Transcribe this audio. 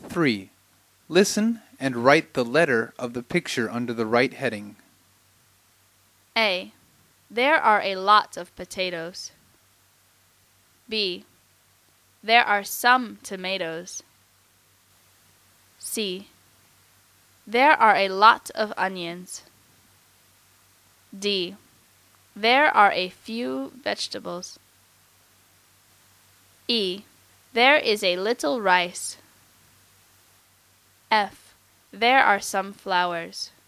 3. Listen and write the letter of the picture under the right heading. A. There are a lot of potatoes. B. There are some tomatoes. C. There are a lot of onions. D. There are a few vegetables. E. There is a little rice. F. There are some flowers.